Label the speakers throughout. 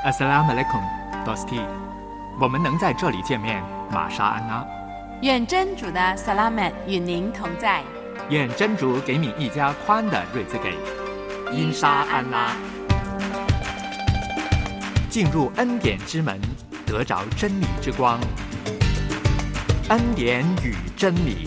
Speaker 1: Assalamualaikum, Dosti。我们能在这里见面，玛莎安拉。
Speaker 2: 愿真主的 Salamat 与您同在。
Speaker 1: 愿真主给你一家宽的日子给。因沙安拉。进入恩典之门，得着真理之光。恩典与真理。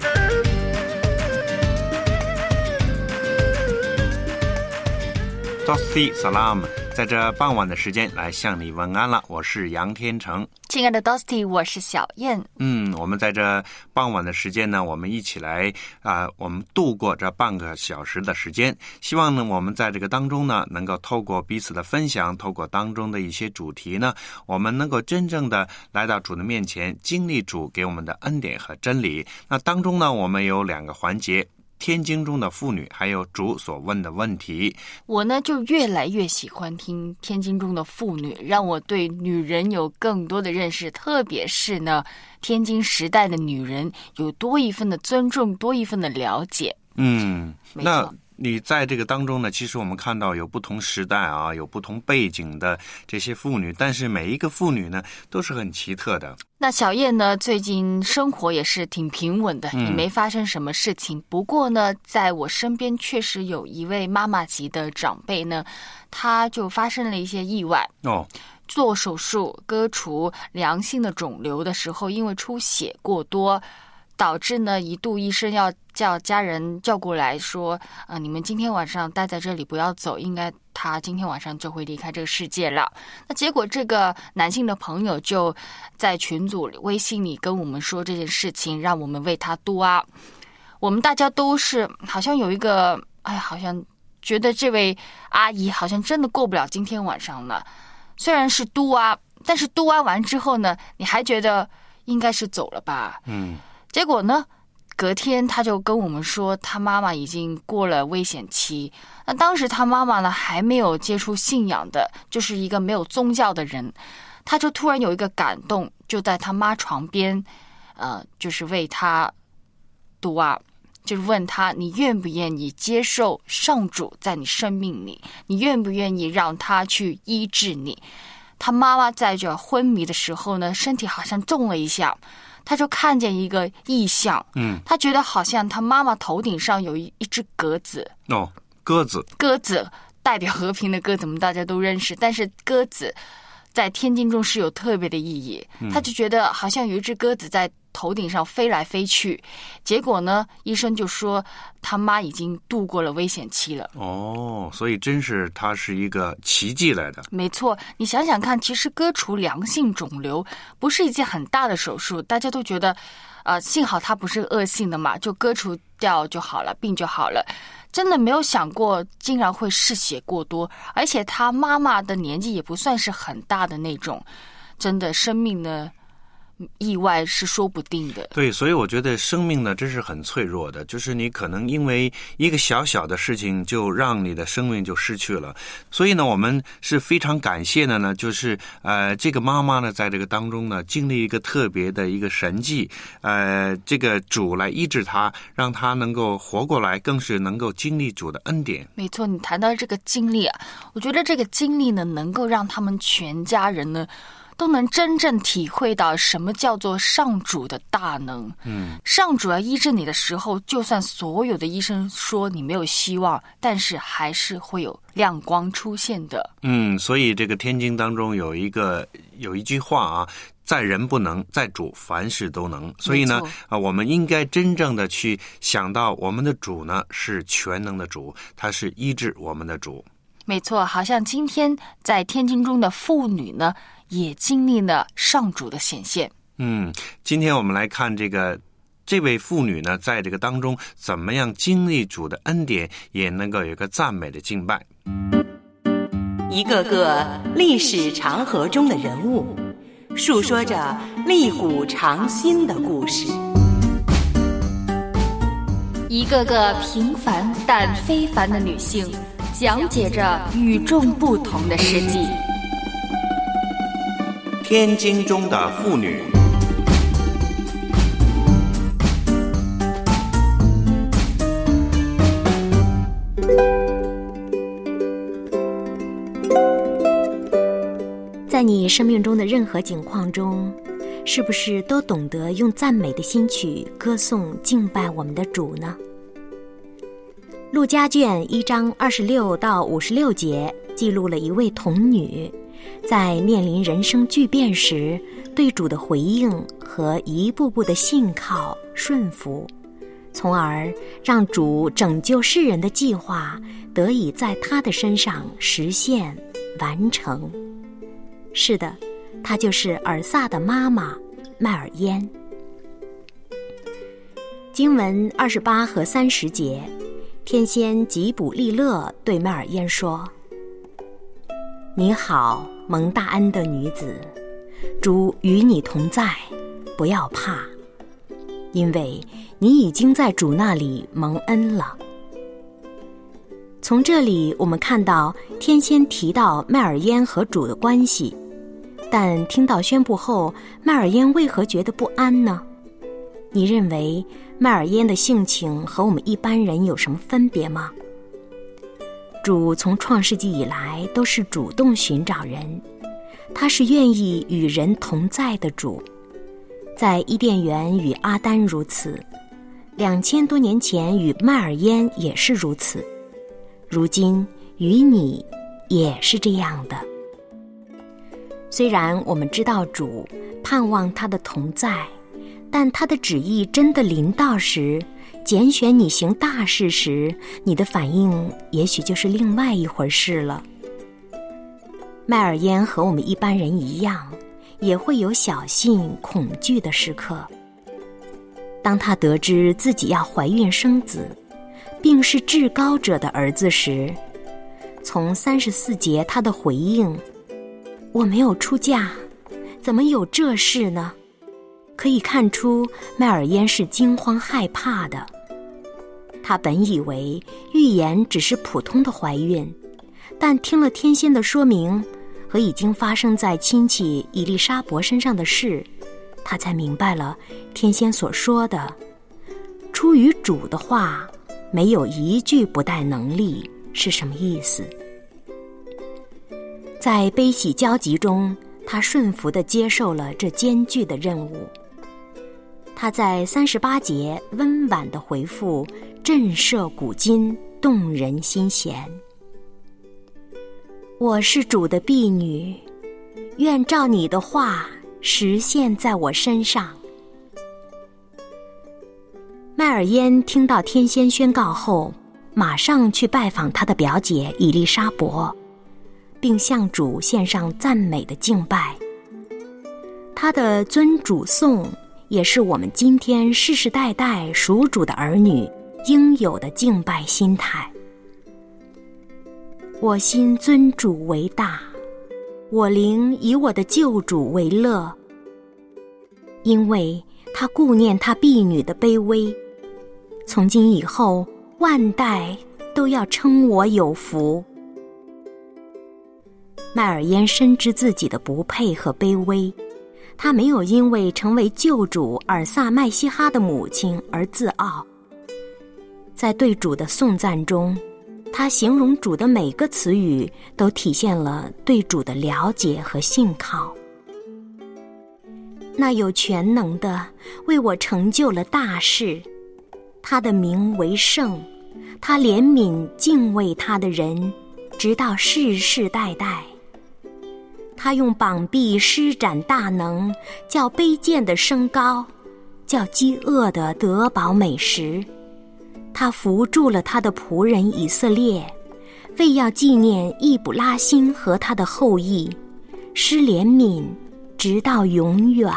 Speaker 3: Dosti Salam， 在这傍晚的时间来向你问安了，我是杨天成。
Speaker 4: 亲爱的 Dosti， 我是小燕。
Speaker 3: 我们在这傍晚的时间呢，我们一起来我们度过这半个小时的时间。希望呢，我们在这个当中呢，能够透过彼此的分享，透过当中的一些主题呢，我们能够真正的来到主的面前，经历主给我们的恩典和真理。那当中呢，我们有两个环节。天经中的妇女，还有主所问的问题。
Speaker 4: 我呢就越来越喜欢听天经中的妇女，让我对女人有更多的认识，特别是呢天经时代的女人有多一份的尊重，多一份的了解。
Speaker 3: 那你在这个当中呢，其实我们看到有不同时代啊，有不同背景的这些妇女，但是每一个妇女呢都是很奇特的。
Speaker 4: 那小燕呢最近生活也是挺平稳的，也没发生什么事情。不过呢，在我身边确实有一位妈妈级的长辈呢，她就发生了一些意外。做手术割除良性的肿瘤的时候，因为出血过多，导致呢一度医生要叫家人叫过来说，你们今天晚上待在这里不要走，应该他今天晚上就会离开这个世界了。那结果这个男性的朋友就在群组里微信里跟我们说这件事情，让我们为他杜阿。我们大家都是好像有一个好像觉得这位阿姨好像真的过不了今天晚上了。虽然是杜阿，但是杜阿完之后呢，你还觉得应该是走了吧。结果呢，隔天他就跟我们说，他妈妈已经过了危险期。那当时他妈妈呢还没有接触信仰的，就是一个没有宗教的人。他就突然有一个感动，就在他妈床边，就是为他读啊，就是问他，你愿不愿意接受上主在你生命里？你愿不愿意让他去医治你？他妈妈在这昏迷的时候呢，身体好像动了一下。他就看见一个异象，他觉得好像他妈妈头顶上有一只鸽子。
Speaker 3: 鸽子
Speaker 4: 代表和平的鸽子，我们大家都认识，但是鸽子在天经中是有特别的意义。他就觉得好像有一只鸽子在头顶上飞来飞去，结果呢，医生就说他妈已经度过了危险期了。
Speaker 3: 所以真是它是一个奇迹来的。
Speaker 4: 没错，你想想看，其实割除良性肿瘤不是一件很大的手术，大家都觉得幸好它不是恶性的嘛，就割除掉就好了，病就好了。真的没有想过竟然会失血过多，而且他妈妈的年纪也不算是很大的那种，真的生命呢意外是说不定的。
Speaker 3: 对，所以我觉得生命呢真是很脆弱的，就是你可能因为一个小小的事情就让你的生命就失去了。所以呢，我们是非常感谢的呢，就是这个妈妈呢在这个当中呢经历一个特别的一个神迹，这个主来医治她，让她能够活过来，更是能够经历主的恩典。
Speaker 4: 没错，你谈到这个经历我觉得这个经历呢能够让他们全家人呢都能真正体会到什么叫做上主的大能。上主要医治你的时候，就算所有的医生说你没有希望，但是还是会有亮光出现的。
Speaker 3: 所以这个天经当中有一句话在人不能，在主凡事都能。所以呢我们应该真正的去想到我们的主呢是全能的主，他是医治我们的主。
Speaker 4: 没错，好像今天在天经中的妇女呢也经历了上主的显现。
Speaker 3: 今天我们来看这位妇女呢在这个当中怎么样经历主的恩典，也能够有一个赞美的敬拜。
Speaker 2: 一个个历史长河中的人物，述说着历古长新的故事。
Speaker 4: 一个个平凡但非凡的女性，讲解着与众不同的事迹。
Speaker 3: 天经中的妇女。
Speaker 5: 你生命中的任何境况中，是不是都懂得用赞美的心曲歌颂敬拜我们的主呢？路加卷1章26到56节记录了一位童女在面临人生巨变时对主的回应和一步步的信靠顺服，从而让主拯救世人的计划得以在她的身上实现完成。是的，她就是尔撒的妈妈麦尔焉。经文28和30节，天仙吉卜利勒对麦尔焉说：你好，蒙大恩的女子，主与你同在，不要怕，因为你已经在主那里蒙恩了。从这里我们看到天仙提到麦尔焉和主的关系，但听到宣布后，麦尔焉为何觉得不安呢？你认为麦尔焉的性情和我们一般人有什么分别吗？主从创世纪以来都是主动寻找人，他是愿意与人同在的主。在伊甸园与阿丹如此，2000多年前与麦尔焉也是如此，如今与你也是这样的。虽然我们知道主盼望他的同在，但他的旨意真的临到时，拣选你行大事时，你的反应也许就是另外一回事了。麦尔焉和我们一般人一样，也会有小心恐惧的时刻。当他得知自己要怀孕生子，并是至高者的儿子时，从34节他的回应：我没有出嫁，怎么有这事呢？可以看出麦尔焉是惊慌害怕的。他本以为预言只是普通的怀孕，但听了天仙的说明和已经发生在亲戚以利沙伯身上的事，他才明白了天仙所说的出于主的话没有一句不带能力是什么意思。在悲喜交集中，他顺服地接受了这艰巨的任务。他在38节温婉地回复，震慑古今，动人心弦。我是主的婢女，愿照你的话实现在我身上。麦尔焉听到天仙宣告后，马上去拜访他的表姐以利沙伯，并向主献上赞美的敬拜。他的尊主颂也是我们今天世世代代属主的儿女应有的敬拜心态。我心尊主为大，我灵以我的救主为乐，因为他顾念他婢女的卑微。从今以后，万代都要称我有福。麦尔焉深知自己的不配和卑微，他没有因为成为救主尔撒麦西哈的母亲而自傲。在对主的颂赞中，他形容主的每个词语都体现了对主的了解和信靠。那有全能的为我成就了大事，他的名为圣，他怜悯敬畏他的人，直到世世代代。他用膀臂施展大能，叫卑贱的升高，叫饥饿的得饱美食。他扶助了他的仆人以色列，为要纪念易卜拉欣和他的后裔，施怜悯直到永远。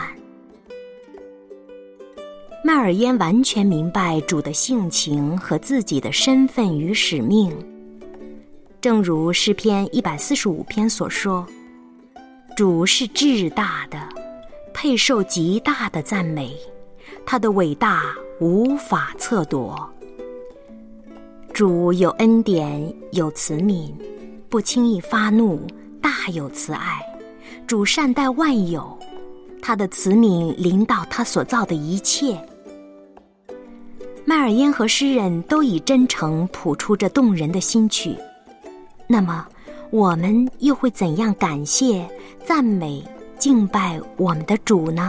Speaker 5: 麦尔焉完全明白主的性情和自己的身份与使命，正如诗篇145篇所说，主是至大的，配受极大的赞美，他的伟大无法测度。主有恩典，有慈悯，不轻易发怒，大有慈爱。主善待万有，他的慈悯临到他所造的一切。麦尔焉和诗人都以真诚谱出这动人的新曲。那么我们又会怎样感谢、赞美、敬拜我们的主呢？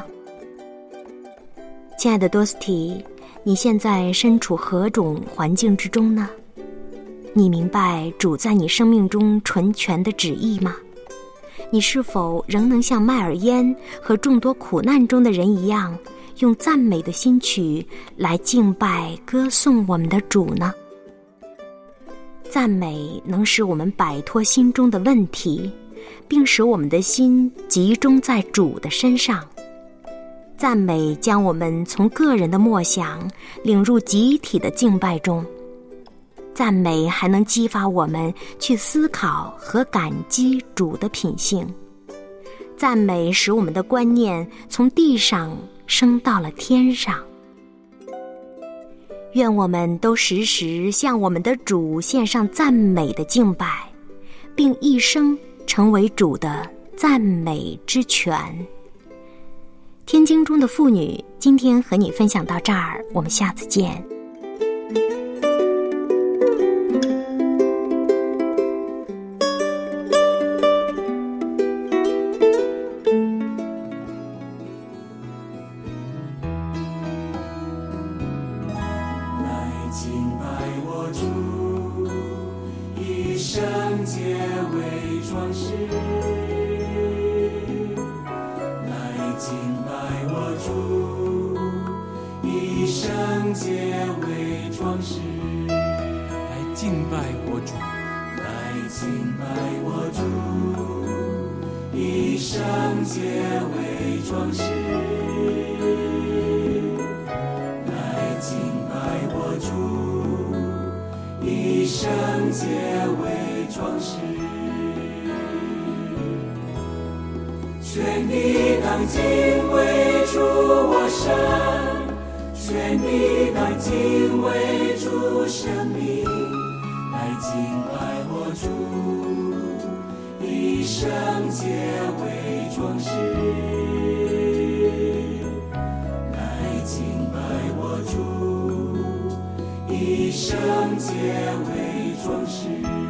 Speaker 5: 亲爱的多斯蒂，你现在身处何种环境之中呢？你明白主在你生命中纯全的旨意吗？你是否仍能像麦尔烟和众多苦难中的人一样，用赞美的心曲来敬拜歌颂我们的主呢？赞美能使我们摆脱心中的问题，并使我们的心集中在主的身上。赞美将我们从个人的默想领入集体的敬拜中。赞美还能激发我们去思考和感激主的品性。赞美使我们的观念从地上升到了天上。愿我们都时时向我们的主献上赞美的敬拜，并一生成为主的赞美之泉。天经中的妇女，今天和你分享到这儿，我们下次见。
Speaker 6: 全地当敬畏主我神，全地当敬畏主生命，来敬拜我主，一生皆为壮士，来敬拜我主，一生皆为壮士。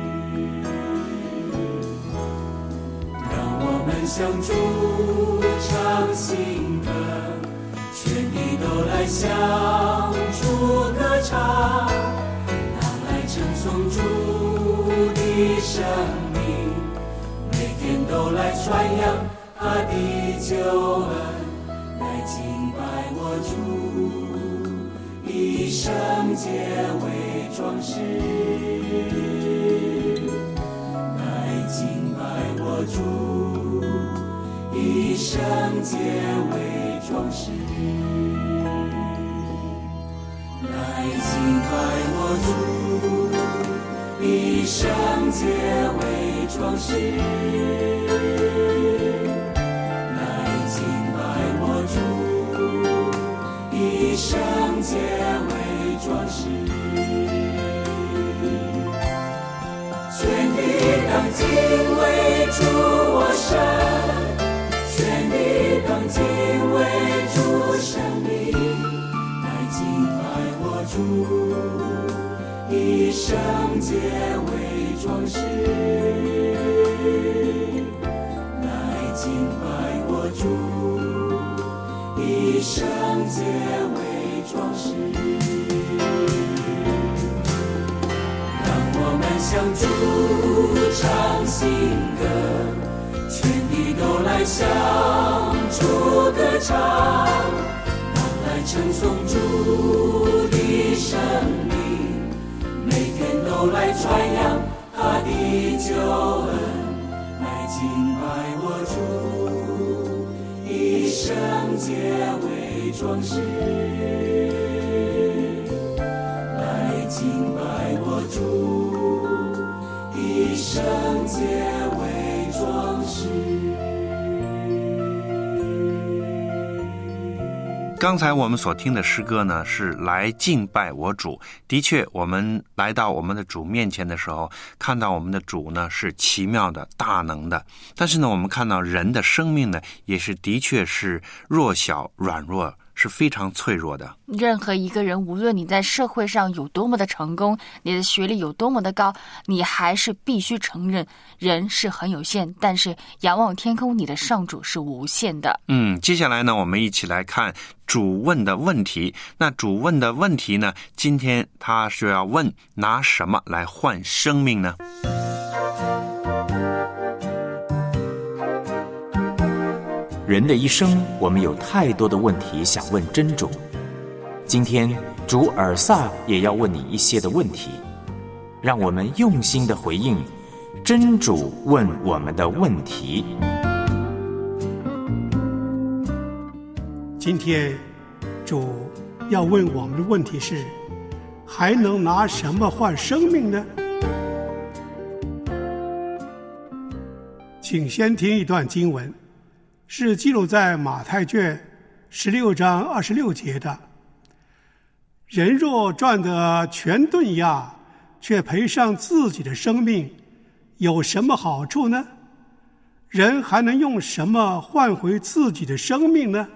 Speaker 6: 向主唱新歌，全地都来向主歌唱，当来称颂主的生命，每天都来传扬他的救恩，来敬拜我主，一生皆为壮士，来敬拜我主，一生皆为壮士，来敬拜我主，一生皆为壮士，来敬拜我主，一生皆为壮士，全地当敬畏主我神，全地当敬畏主生命，来敬拜我主，一生皆为壮士，来敬拜我主，一生皆为壮士。让我们向主唱新歌，全地都来向主歌唱，当来称颂主的生命，每天都来传扬他的救恩，来敬拜我主，一生皆为壮士，来敬拜我主，一生皆为壮士。
Speaker 3: 刚才我们所听的诗歌呢，是来敬拜我主。的确，我们来到我们的主面前的时候，看到我们的主呢是奇妙的、大能的。但是呢，我们看到人的生命呢，也是的确是弱小、软弱， 是非常脆弱的。
Speaker 4: 任何一个人，无论你在社会上有多么的成功，你的学历有多么的高，你还是必须承认人是很有限，但是仰望天空，你的上主是无限的。
Speaker 3: 接下来呢，我们一起来看主问的问题。那主问的问题呢，今天他是要问拿什么来换生命呢？
Speaker 7: 人的一生，我们有太多的问题想问真主。今天主尔萨也要问你一些的问题，让我们用心的回应真主问我们的问题。
Speaker 8: 今天主要问我们的问题是：还能拿什么换生命呢？请先听一段经文，是记录在马太卷16章26节的：人若赚得全顿亚，却赔上自己的生命，有什么好处呢？人还能用什么换回自己的生命呢？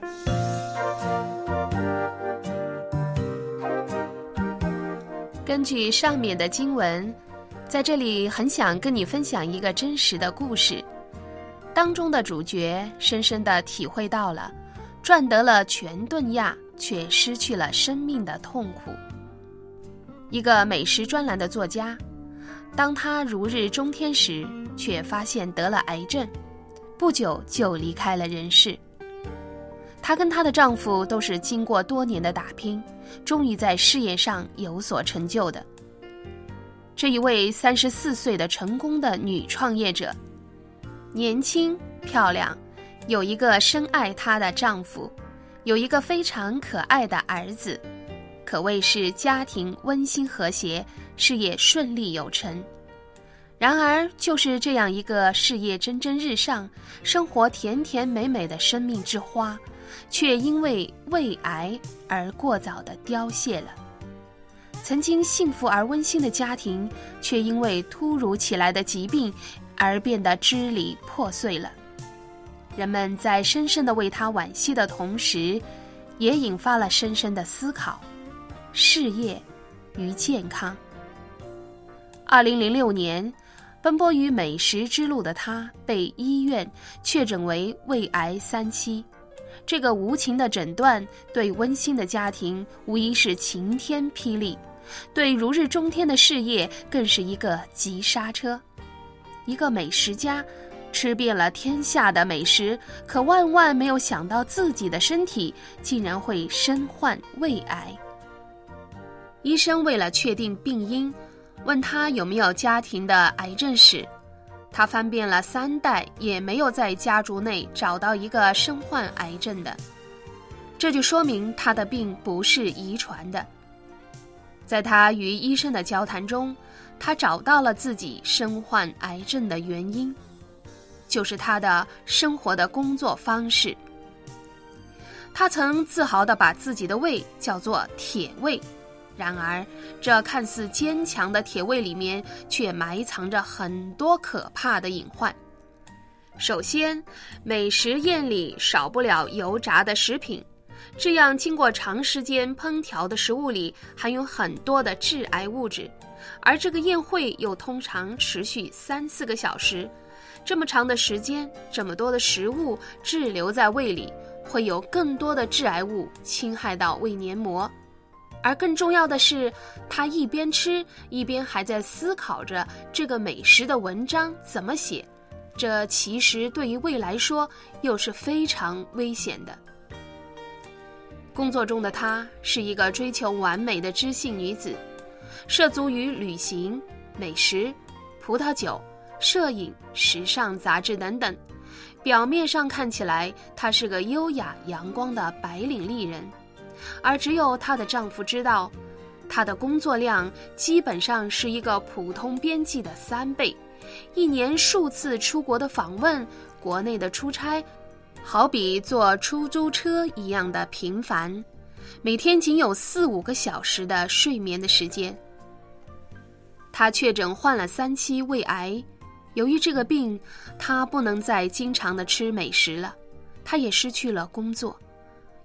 Speaker 9: 根据上面的经文，在这里很想跟你分享一个真实的故事。当中的主角深深地体会到了赚得了全顿亚却失去了生命的痛苦。一个美食专栏的作家，当他如日中天时，却发现得了癌症，不久就离开了人世。她跟她的丈夫都是经过多年的打拼，终于在事业上有所成就的。这一位34岁的成功的女创业者，年轻漂亮，有一个深爱她的丈夫，有一个非常可爱的儿子，可谓是家庭温馨和谐，事业顺利有成。然而就是这样一个事业蒸蒸日上，生活甜甜美美的生命之花，却因为胃癌而过早地凋谢了。曾经幸福而温馨的家庭，却因为突如其来的疾病而变得支离破碎了。人们在深深地为他惋惜的同时，也引发了深深的思考：事业与健康。2006年，奔波于美食之路的他被医院确诊为胃癌3期。这个无情的诊断对温馨的家庭无疑是晴天霹雳，对如日中天的事业更是一个急刹车。一个美食家吃遍了天下的美食，可万万没有想到自己的身体竟然会身患胃癌。医生为了确定病因，问他有没有家庭的癌症史。他翻遍了3代，也没有在家族内找到一个身患癌症的，这就说明他的病不是遗传的。在他与医生的交谈中，他找到了自己身患癌症的原因，就是他的生活的工作方式。他曾自豪地把自己的胃叫做铁胃，然而这看似坚强的铁胃里面却埋藏着很多可怕的隐患。首先，美食宴里少不了油炸的食品，这样经过长时间烹调的食物里含有很多的致癌物质，而这个宴会又通常持续3-4个小时，这么长的时间，这么多的食物滞留在胃里，会有更多的致癌物侵害到胃黏膜。而更重要的是，他一边吃一边还在思考着这个美食的文章怎么写，这其实对于胃来说又是非常危险的。工作中的她是一个追求完美的知性女子，涉足于旅行、美食、葡萄酒、摄影、时尚杂志等等。表面上看起来，她是个优雅阳光的白领丽人，而只有她的丈夫知道，她的工作量基本上是一个普通编辑的3倍，一年数次出国的访问，国内的出差，好比坐出租车一样的频繁，每天仅有4-5个小时的睡眠的时间。她确诊患了3期胃癌，由于这个病，她不能再经常的吃美食了，她也失去了工作。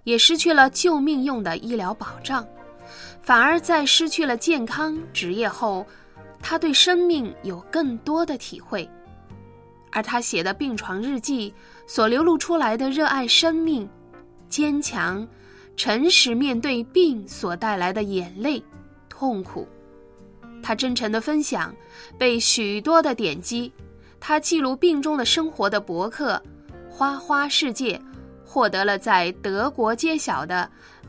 Speaker 9: 也失去了救命用的医疗保障，反而在失去了健康职业后，他对生命有更多的体会。而他写的病床日记所流露出来的热爱生命、坚强、诚实面对病所带来的眼泪、痛苦，他真诚的分享被许多的点击。他记录病中的生活的博客花花世界获得了在德国揭晓的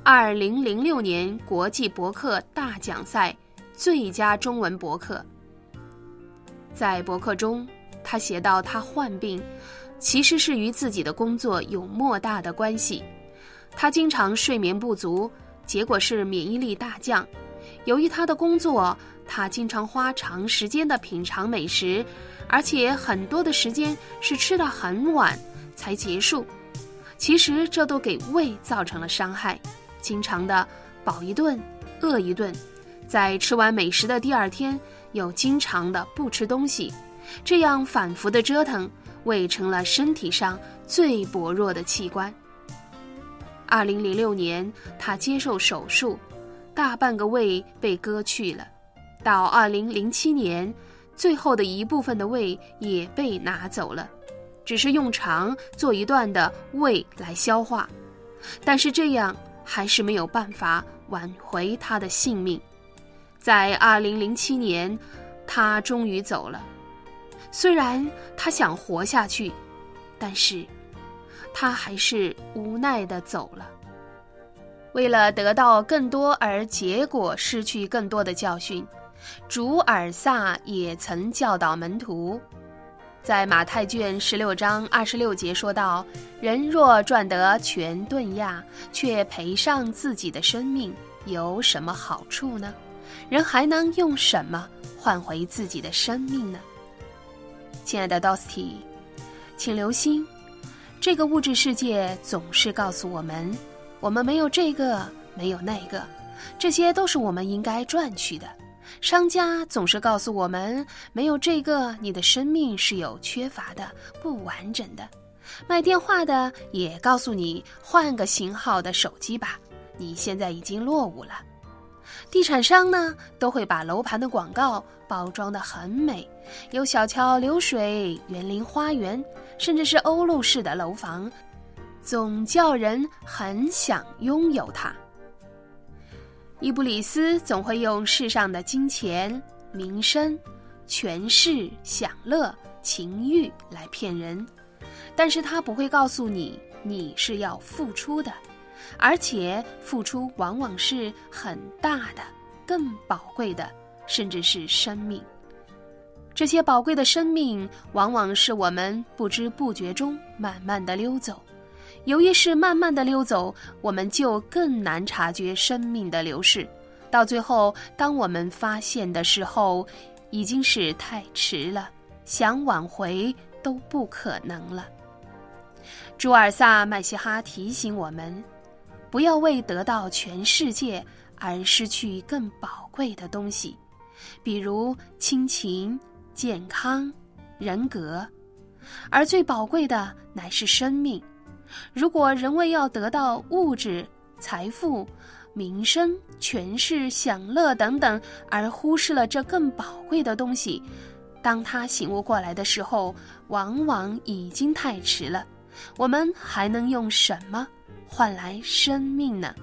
Speaker 9: 2006年国际博客大奖赛最佳中文博客。在博客中，他写到他患病其实是与自己的工作有莫大的关系。他经常睡眠不足，结果是免疫力大降。由于他的工作，他经常花长时间的品尝美食，而且很多的时间是吃到很晚才结束。其实这都给胃造成了伤害，经常的饱一顿饿一顿，在吃完美食的第二天又经常的不吃东西，这样反复的折腾，胃成了身体上最薄弱的器官。2006年他接受手术，大半个胃被割去了。到2007年，最后的一部分的胃也被拿走了，只是用肠做一段的胃来消化，但是这样还是没有办法挽回他的性命。在2007年，他终于走了。虽然他想活下去，但是他还是无奈地走了。为了得到更多而结果失去更多的教训，主尔撒也曾教导门徒。在马太卷16章26节说道：人若赚得全顿亚，却赔上自己的生命，有什么好处呢？人还能用什么换回自己的生命呢？亲爱的 Dosty， 请留心，这个物质世界总是告诉我们，我们没有这个，没有那个，这些都是我们应该赚取的。商家总是告诉我们，没有这个，你的生命是有缺乏的，不完整的。卖电话的也告诉你，换个型号的手机吧，你现在已经落伍了。地产商呢，都会把楼盘的广告包装得很美，有小桥流水、园林花园，甚至是欧陆式的楼房，总叫人很想拥有它。伊布里斯总会用世上的金钱、名声、权势、享乐、情欲来骗人，但是他不会告诉你，你是要付出的，而且付出往往是很大的、更宝贵的，甚至是生命。这些宝贵的生命往往是我们不知不觉中慢慢的溜走，由于是慢慢的溜走，我们就更难察觉生命的流逝，到最后当我们发现的时候，已经是太迟了，想挽回都不可能了。朱尔萨麦西哈提醒我们，不要为得到全世界而失去更宝贵的东西，比如亲情、健康、人格，而最宝贵的乃是生命。如果人为要得到物质、财富、名声、权势、享乐等等，而忽视了这更宝贵的东西，当他醒悟过来的时候，往往已经太迟了。我们还能用什么换来生命呢？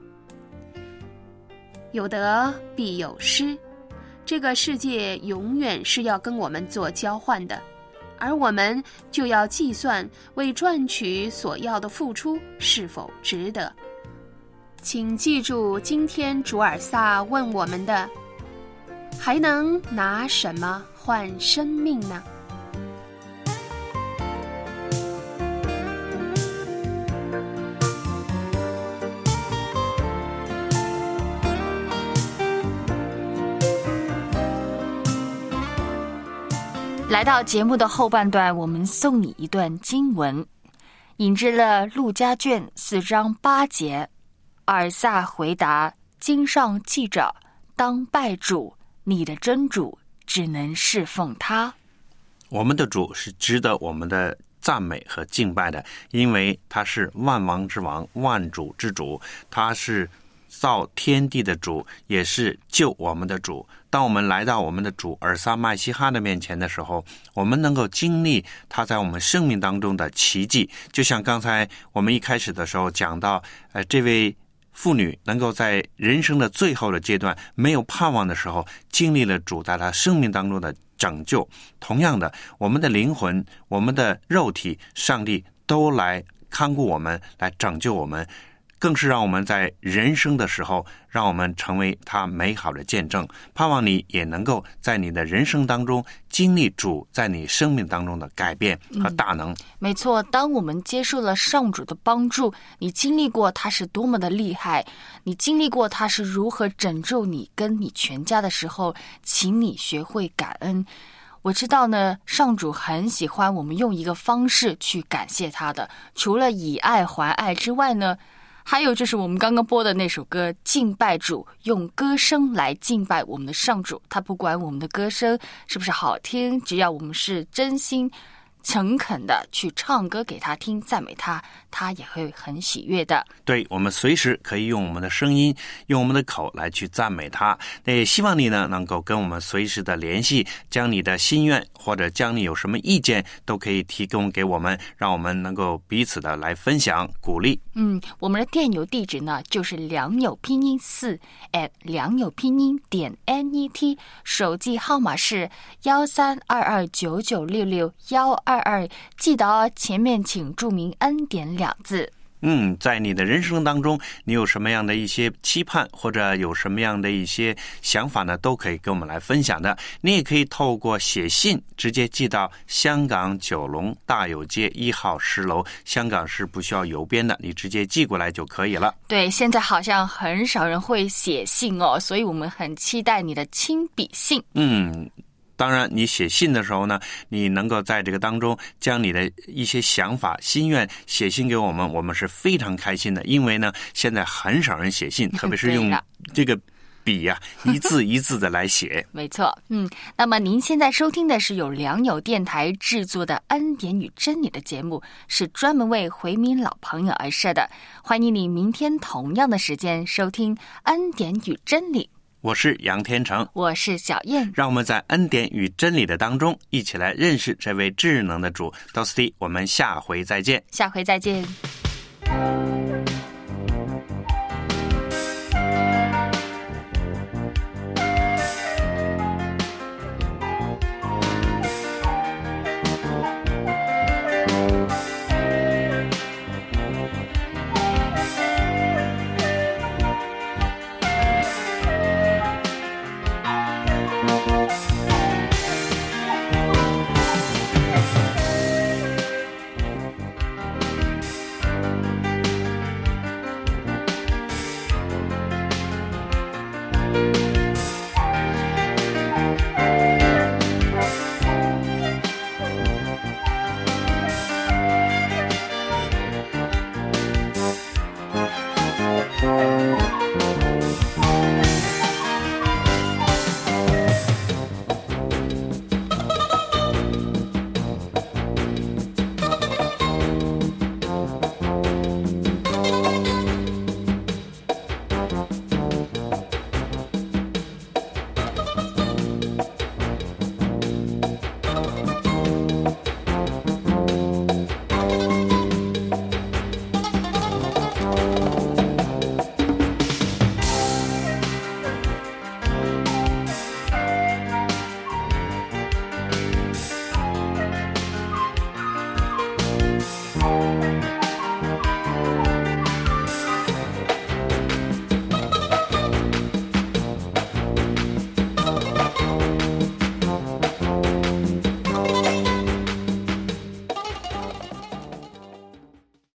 Speaker 9: 有得必有失，这个世界永远是要跟我们做交换的，而我们就要计算为赚取所要的付出是否值得。请记住今天主尔萨问我们的，还能拿什么换生命呢？
Speaker 4: 来到节目的后半段，我们送你一段经文，引至了路加卷4章8节。尔撒回答，经上记着，当拜主，你的真主，只能侍奉他。
Speaker 3: 我们的主是值得我们的赞美和敬拜的，因为他是万王之王，万主之主，他是造天地的主，也是救我们的主。当我们来到我们的主尔撒麦西哈的面前的时候，我们能够经历他在我们生命当中的奇迹。就像刚才我们一开始的时候讲到，这位妇女能够在人生的最后的阶段没有盼望的时候，经历了主在她生命当中的拯救。同样的，我们的灵魂，我们的肉体，上帝都来看顾我们，来拯救我们，更是让我们在人生的时候，让我们成为他美好的见证。盼望你也能够在你的人生当中经历主在你生命当中的改变和大能。
Speaker 4: 没错，当我们接受了上主的帮助，你经历过他是多么的厉害，你经历过他是如何拯救你跟你全家的时候，请你学会感恩。我知道呢，上主很喜欢我们用一个方式去感谢他的，除了以爱还爱之外呢，还有就是我们刚刚播的那首歌敬拜主，用歌声来敬拜我们的上主。他不管我们的歌声是不是好听，只要我们是真心诚恳的去唱歌给他听，赞美他，他也会很喜悦的。
Speaker 3: 对，我们随时可以用我们的声音，用我们的口来去赞美他。那也希望你呢能够跟我们随时的联系，将你的心愿或者将你有什么意见都可以提供给我们，让我们能够彼此的来分享鼓励。
Speaker 4: 我们的电邮地址呢就是良友拼音4 良友拼音.net， 手机号码是1322996612，记得前面请注明恩典2字。
Speaker 3: 在你的人生当中，你有什么样的一些期盼，或者有什么样的一些想法呢，都可以跟我们来分享的。你也可以透过写信直接寄到香港九龙大有街1号10楼，香港是不需要邮编的，你直接寄过来就可以了。
Speaker 4: 对，现在好像很少人会写信哦，所以我们很期待你的亲笔信。
Speaker 3: 当然你写信的时候呢，你能够在这个当中将你的一些想法心愿写信给我们，我们是非常开心的。因为呢现在很少人写信，特别是用这个笔一字一字的来写。
Speaker 4: 没错。那么您现在收听的是由良友电台制作的恩典与真理的节目，是专门为回民老朋友而设的。欢迎你明天同样的时间收听恩典与真理。
Speaker 3: 我是杨天成，
Speaker 4: 我是小燕，
Speaker 3: 让我们在恩典与真理的当中一起来认识这位智能的主。到此地，我们下回再见。
Speaker 4: 下回再见。